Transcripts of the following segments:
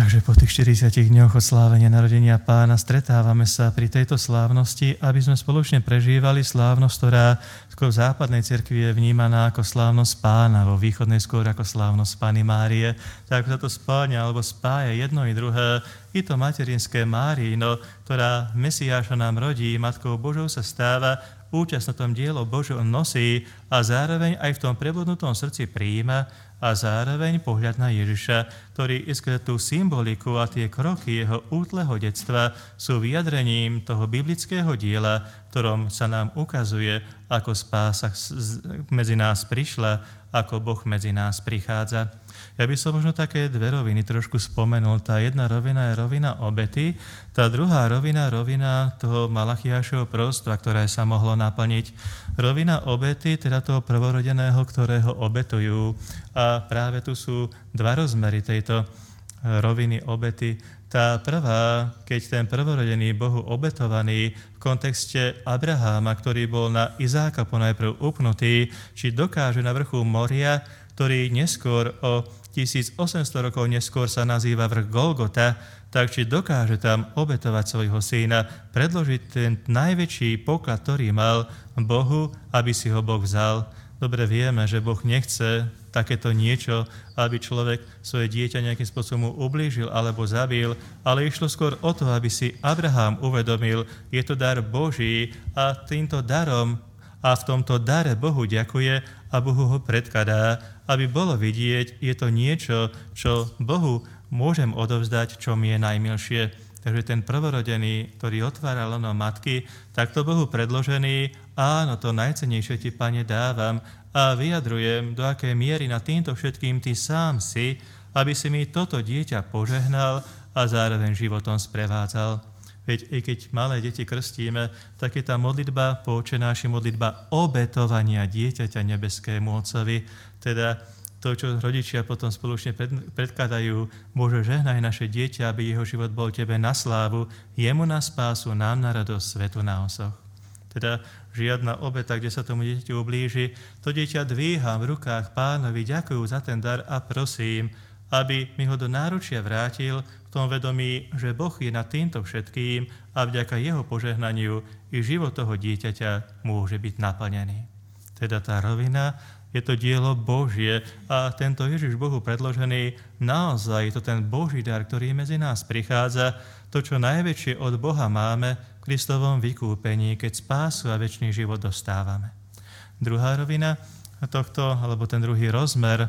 Takže po tých 40 dňoch oslávenia narodenia Pána stretávame sa pri tejto slávnosti, aby sme spoločne prežívali slávnosť, ktorá v západnej cirkvi je vnímaná ako slávnosť Pána, vo východnej skôr ako slávnosť Panny Márie. Tak sa to spája alebo spája jedno i druhé. I to materinské Márino, ktorá Mesiáša nám rodí, Matkou Božou sa stáva, účasť na tom dielo Božom nosí a zároveň aj v tom prebudnutom srdci prijíma a zároveň pohľad na Ježiša, ktorý iskre tú symboliku a tie kroky jeho útleho detstva sú vyjadrením toho biblického diela, v ktorom sa nám ukazuje, ako spása medzi nás prišla, ako Boh medzi nás prichádza. Ja by som možno také dve roviny trošku spomenul. Tá jedna rovina je rovina obety, tá druhá rovina toho Malachiášovho proroctva, ktoré sa mohlo naplniť. Rovina obety, teda toho prvorodeného, ktorého obetujú. A práve tu sú dva rozmery tejto roviny obety. Tá prvá, keď ten prvorodený Bohu obetovaný v kontexte Abraháma, ktorý bol na Izáka ponajprv upnutý, či dokáže na vrchu Moria, ktorý neskôr o 1800 rokov neskôr sa nazýva vrch Golgota, tak či dokáže tam obetovať svojho syna, predložiť ten najväčší poklad, ktorý mal Bohu, aby si ho Boh vzal. Dobre vieme, že Boh nechce takéto niečo, aby človek svoje dieťa nejakým spôsobom ublížil alebo zabil, ale išlo skôr o to, aby si Abraham uvedomil, je to dar Boží a týmto darom a v tomto dare Bohu ďakuje a Bohu ho predkladá, aby bolo vidieť, je to niečo, čo Bohu môžem odovzdať, čo mi je najmilšie. Takže ten prvorodený, ktorý otvára lono matky, takto Bohu predložený, áno, to najcennejšie ti, Pane, dávam a vyjadrujem, do akej miery na týmto všetkým ty sám si, aby si mi toto dieťa požehnal a zároveň životom sprevádzal. Veď i keď malé deti krstíme, tak je tá modlitba po Otčenáši, modlitba obetovania dieťaťa nebeskému Otcovi, teda to, čo rodičia potom spoločne predkladajú, Bože, žehnaj naše dieťa, aby jeho život bol Tebe na slávu, jemu na spásu, nám na radosť, svetu na osoch. Teda žiadna obeta, kde sa tomu dieťaťu ublíži, to dieťa dvíham v rukách Pánovi, ďakujú za ten dar a prosím, aby mi ho do náručia vrátil v tom vedomí, že Boh je nad týmto všetkým a vďaka jeho požehnaniu i život toho dieťaťa môže byť naplnený. Teda tá rovina je to dielo Božie a tento Ježiš Bohu predložený, naozaj je to ten Boží dar, ktorý medzi nás prichádza, to, čo najväčšie od Boha máme v Kristovom vykúpení, keď spásu a večný život dostávame. Druhá rovina tohto, alebo ten druhý rozmer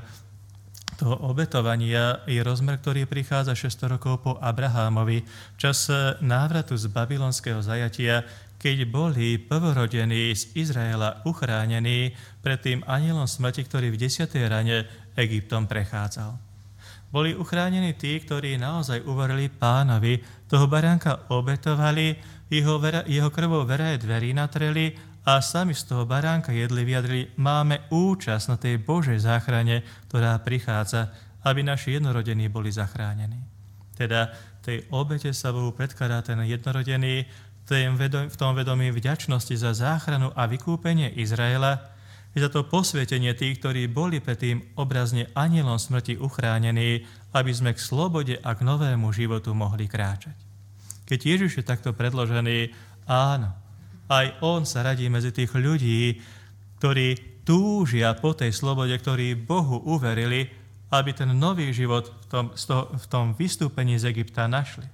toho obetovania je rozmer, ktorý prichádza 600 rokov po Abrahámovi v čase návratu z babylonského zajatia, keď boli prvorodení z Izraela uchránení pred tým anielom smrti, ktorý v 10. rane Egyptom prechádzal. Boli uchránení tí, ktorí naozaj uverili Pánovi, toho baránka obetovali, jeho krvou veré dverí natreli a sami z toho baránka jedli, vyjadrili, máme účasť na tej Božej záchrane, ktorá prichádza, aby naši jednorodení boli zachránení. Teda tej obete sa Bohu predkladá ten jednorodený, v tom vedomí vďačnosti za záchranu a vykúpenie Izraela, i za to posvetenie tých, ktorí boli predtým obrazne anielom smrti uchránení, aby sme k slobode a k novému životu mohli kráčať. Keď Ježiš je takto predložený, áno, aj on sa radí medzi tých ľudí, ktorí túžia po tej slobode, ktorí Bohu uverili, aby ten nový život v tom vystúpení z Egypta našli.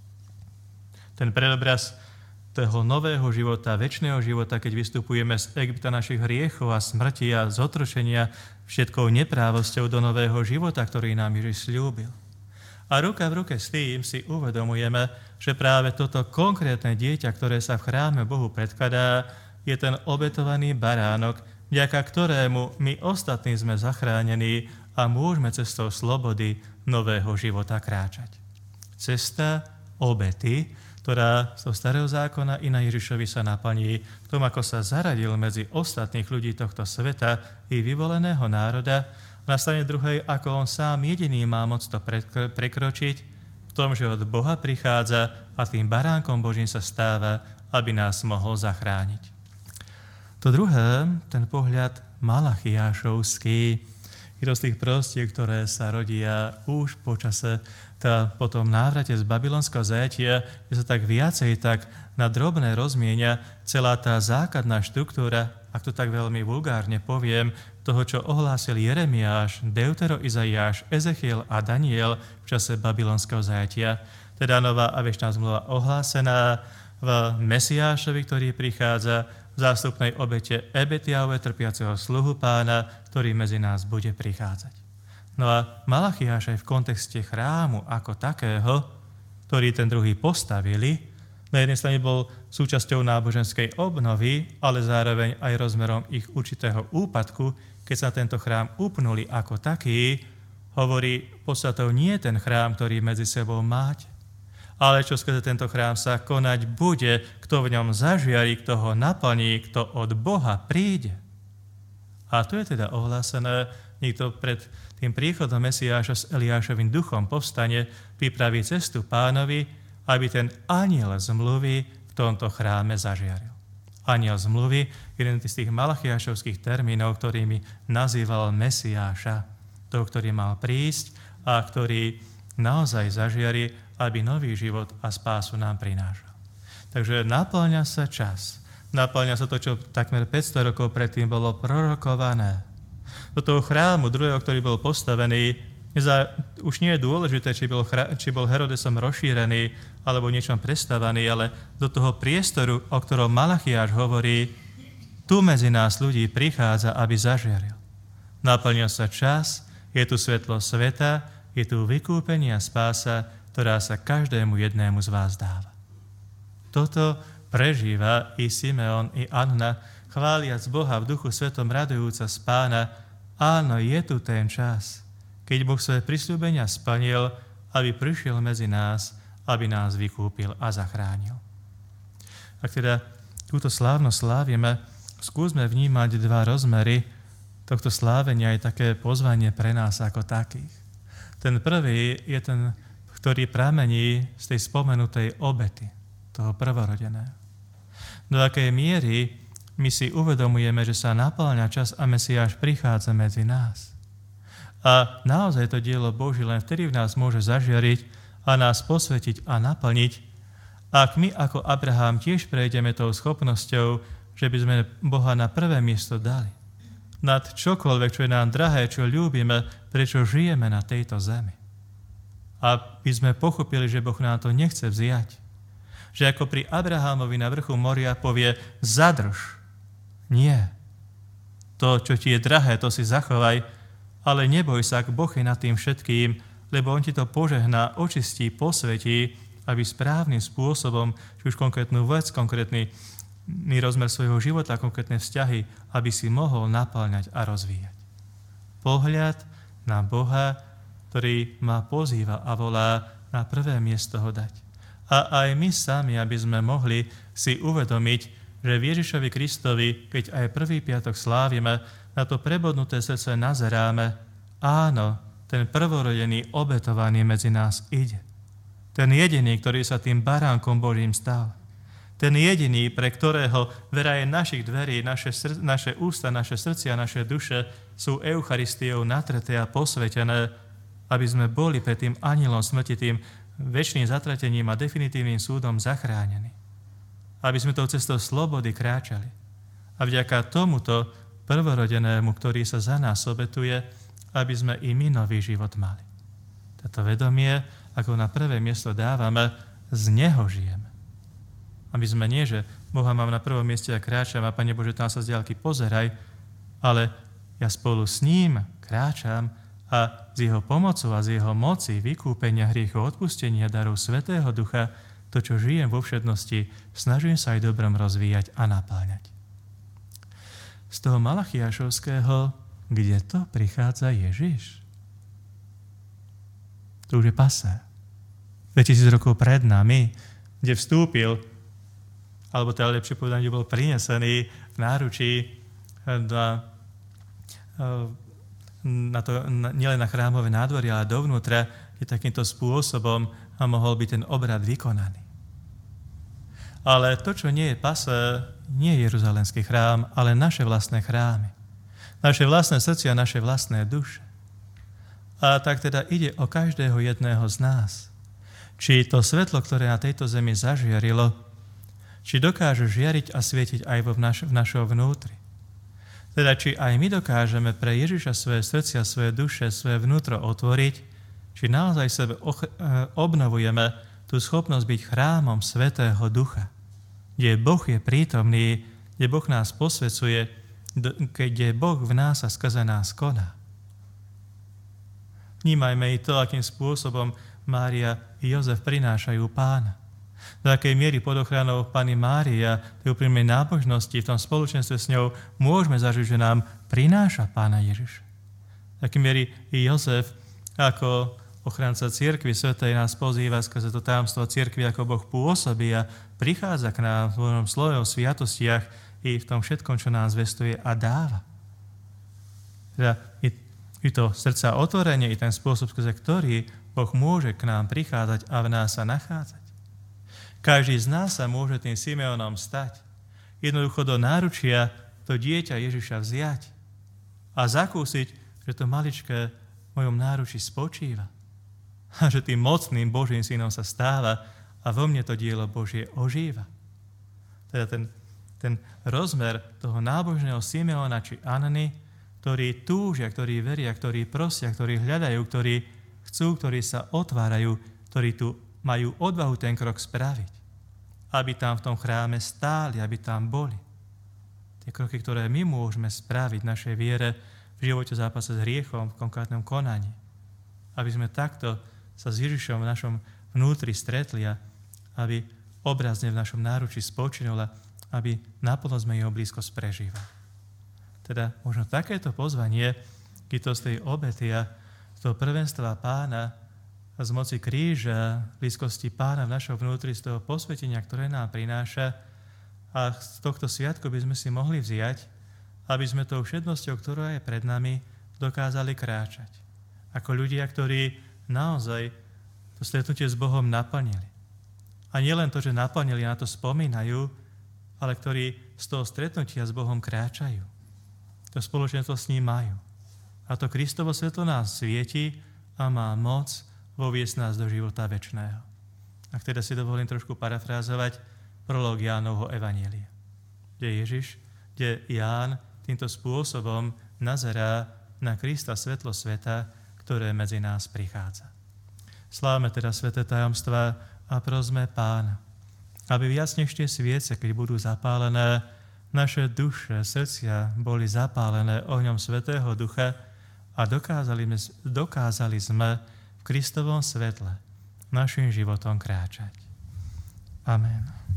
Ten predobraz toho nového života, večného života, keď vystupujeme z Egypta našich hriechov a smrti a zotročenia všetkou neprávosťou do nového života, ktorý nám Ježiš sľúbil. A ruka v ruke s tým si uvedomujeme, že práve toto konkrétne dieťa, ktoré sa v chráme Bohu predkladá, je ten obetovaný baránok, vďaka ktorému my ostatní sme zachránení a môžeme cestou slobody nového života kráčať. Cesta obety, ktorá zo starého zákona i na Ježišovi sa naplní v tom, ako sa zaradil medzi ostatných ľudí tohto sveta i vyvoleného národa, na strane druhej, ako on sám jediný má moc to prekročiť, v tom, že od Boha prichádza a tým baránkom Božím sa stáva, aby nás mohol zachrániť. To druhé, ten pohľad Malachiášovský, je to z tých prostiek, ktoré sa rodia už počase po tom návrate z babylonského zajatia, kde sa tak viacej tak na drobné rozmienia celá tá základná štruktúra, ak to tak veľmi vulgárne poviem, toho, čo ohlásil Jeremiáš, Deutero Izaiáš, Ezechiel a Daniel v čase babylonského zajatia. Teda nová a večná zmluva ohlásená v Mesiášovi, ktorý prichádza, v zástupnej obete Ebetiave, trpiaceho sluhu Pána, ktorý medzi nás bude prichádzať. No a Malachiáš aj v kontexte chrámu ako takého, ktorý ten druhý postavili, na jednej strane bol súčasťou náboženskej obnovy, ale zároveň aj rozmerom ich určitého úpadku, keď sa tento chrám upnuli ako taký, hovorí podstatou nie ten chrám, ktorý medzi sebou máte, ale čo skrze tento chrám sa konať bude, kto v ňom zažiari, kto ho naplní, kto od Boha príde. A tu je teda ohlásené, niekto pred tým príchodom Mesiáša s Eliášovým duchom povstane, pripraví cestu Pánovi, aby ten anjel zmluvy v tomto chráme zažiaril. Anjel zmluvy, jeden z tých malachiášovských termínov, ktorými nazýval Mesiáša, toho, ktorý mal prísť a ktorý naozaj zažiari, aby nový život a spásu nám prinášal. Takže naplňa sa čas. Naplňa sa to, čo takmer 500 rokov predtým bolo prorokované. Do toho chrámu druhého, ktorý bol postavený, už nie je dôležité, či bol Herodesom rozšírený alebo niečom prestavaný, ale do toho priestoru, o ktorom Malachiáš hovorí, tu medzi nás ľudí prichádza, aby zažiaril. Naplňa sa čas, je tu svetlo sveta, je tu vykúpenie a spása, ktorá sa každému jednému z vás dáva. Toto prežíva i Simeon, i Anna, chváliac Boha v duchu svetom, radujúca z Pána. Áno, je tu ten čas, keď Boh svoje prisľúbenia splnil, aby prišiel medzi nás, aby nás vykúpil a zachránil. Ak teda túto slávnosť slávime, skúsme vnímať dva rozmery tohto slávenia, aj také pozvanie pre nás ako takých. Ten prvý je ten, ktorý pramení z tej spomenutej obety, toho prvorodeného. Do akej miery my si uvedomujeme, že sa naplňa čas a Mesiáš prichádza medzi nás. A naozaj to dielo Boží len vtedy v nás môže zažiariť a nás posvetiť a naplniť, ak my ako Abraham tiež prejdeme tou schopnosťou, že by sme Boha na prvé miesto dali. Nad čokoľvek, čo je nám drahé, čo ľúbime, prečo žijeme na tejto zemi. Aby sme pochopili, že Boh nám to nechce vziať. Že ako pri Abrahámovi na vrchu moria povie, zadrž. Nie. To, čo ti je drahé, to si zachovaj, ale neboj sa, ak Boh je nad tým všetkým, lebo on ti to požehná, očistí, posvetí, aby správnym spôsobom, či už konkrétnu vec, konkrétny rozmer svojho života, konkrétne vzťahy, aby si mohol naplňať a rozvíjať. Pohľad na Boha, ktorý ma pozýva a volá na prvé miesto ho dať. A aj my sami, aby sme mohli si uvedomiť, že v Ježišovi Kristovi, keď aj prvý piatok slávime, na to prebodnuté srdce nazeráme, áno, ten prvorodený obetovaný medzi nás ide. Ten jediný, ktorý sa tým baránkom Božím stal. Ten jediný, pre ktorého vera je našich dverí, naše ústa, naše srdcia, naše duše sú Eucharistiou natreté a posvetené, aby sme boli pred tým anjelom smrti, tým večným zatratením a definitívnym súdom zachránení. Aby sme tou cestou slobody kráčali. A vďaka tomuto prvorodenému, ktorý sa za nás obetuje, aby sme i my nový život mali. Toto vedomie, ako na prvé miesto dávame, z neho žijeme. Aby sme nie, že Boha mám na prvom mieste a kráčam a Pane Bože, tam sa z diaľky pozeraj, ale ja spolu s ním kráčam a z jeho pomocou a z jeho moci, vykúpenia hriechov, odpustenia darov Svätého Ducha, to, čo žijem vo všednosti, snažím sa aj dobrom rozvíjať a napáľať. Z toho Malachiášovského, kde to prichádza Ježiš? To už je pasé. 2000 rokov pred nami, kde vstúpil, alebo teda lepšie povedané, bol prinesený v náručí nielen na chrámové nádvorie, ale dovnútra, kde takýmto spôsobom mohol byť ten obrad vykonaný. Ale to, čo nie je pasé, nie je Jeruzalemský chrám, ale naše vlastné chrámy. Naše vlastné srdcia, naše vlastné duše. A tak teda ide o každého jedného z nás. Či to svetlo, ktoré na tejto zemi zažiarilo, či dokáže žiariť a svietiť aj v našom vnútri. Teda či aj my dokážeme pre Ježiša svoje srdcia, svoje duše, svoje vnútro otvoriť, či naozaj sebe obnovujeme tú schopnosť byť chrámom Svätého Ducha, kde Boh je prítomný, kde Boh nás posvecuje, kde Boh v nás a skrze nás koná. Vnímajme i to, akým spôsobom Mária i Jozef prinášajú Pána. Do akej miery pod ochranou Panny Márie a tej úprimnej nábožnosti v tom spoločenstve s ňou môžeme zažiť, že nám prináša Pána Ježiša. Do akej miery i Jozef ako ochranca cirkvi svätej nás pozýva skrze to tajomstvo cirkvi, ako Boh pôsobí a prichádza k nám v svojom slove o sviatostiach i v tom všetkom, čo nám zvestuje a dáva. Teda i to srdca otvorenie, i ten spôsob, skrze ktorý Boh môže k nám prichádzať a v nás sa nachádzať. Každý z nás sa môže tým Simeonom stať. Jednoducho do náručia to dieťa Ježiša vziať a zakúsiť, že to maličké v mojom náruči spočíva. A že tým mocným Božím synom sa stáva a vo mne to dielo Božie ožíva. Teda ten rozmer toho nábožného Simeona či Anny, ktorí túžia, ktorí veria, ktorí prosia, ktorí hľadajú, ktorí chcú, ktorí sa otvárajú, ktorí tu majú odvahu ten krok spraviť. Aby tam v tom chráme stáli, aby tam boli. Tie kroky, ktoré my môžeme spraviť v našej viere, v živote zápase s hriechom, v konkrétnom konaní. Aby sme takto sa s Ježišom v našom vnútri stretli a aby obrazne v našom náručí spočinul a aby naplno sme jeho blízkosť prežívali. Teda možno takéto pozvanie, keď to z tej obety a z toho prvenstva Pána a z moci kríža, blízkosti Pána v našom vnútri, z toho posvetenia, ktoré nám prináša, a z tohto sviatku by sme si mohli vziať, aby sme tou všednosťou, ktorá je pred nami, dokázali kráčať. Ako ľudia, ktorí naozaj to stretnutie s Bohom naplnili. A nielen to, že naplnili, na to spomínajú, ale ktorí z toho stretnutia s Bohom kráčajú. To spoločenstvo s ním majú. A to Kristovo svetlo nás svieti a má moc voviesť nás do života večného. Ak teda si dovolím trošku parafrázovať prolog Jánovho evanjelia, kde Ježiš, kde Ján týmto spôsobom nazerá na Krista svetlo sveta, ktoré medzi nás prichádza. Slávme teda sväté tajomstvá a prosme Pána, aby viac než tie sviece, keď budú zapálené, naše duše, srdcia boli zapálené ohňom Svätého Ducha a dokázali sme v Kristovom svetle našim životom kráčať. Amen.